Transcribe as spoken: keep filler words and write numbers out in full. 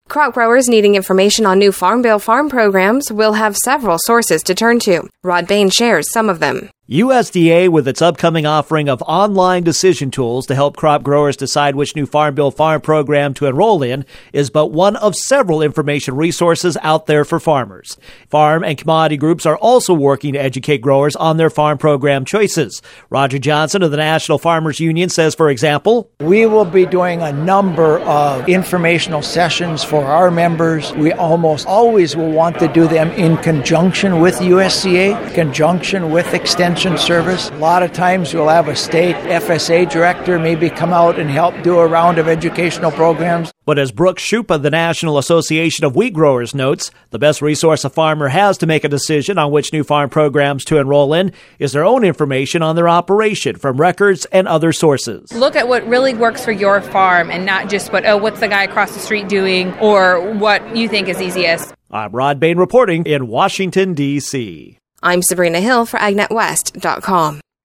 Crop growers needing information on new Farm Bill farm programs will have several sources to turn to. Rod Bain shares some of them. U S D A, with its upcoming offering of online decision tools to help crop growers decide which new Farm Bill farm program to enroll in, is but one of several information resources out there for farmers. Farm and commodity groups are also working to educate growers on their farm program choices. Roger Johnson of the National Farmers Union says, for example, we will be doing a number of informational sessions for our members. We almost always will want to do them in conjunction with U S D A, conjunction with Extension Service. A lot of times we'll have a state F S A director maybe come out and help do a round of educational programs. But as Brooke Schupa of the National Association of Wheat Growers notes, the best resource a farmer has to make a decision on which new farm programs to enroll in is their own information on their operation from records and other sources. Look at what really works for your farm and not just what, oh, what's the guy across the street doing or what you think is easiest. I'm Rod Bain reporting in Washington, D C I'm Sabrina Hill for Ag Net West dot com.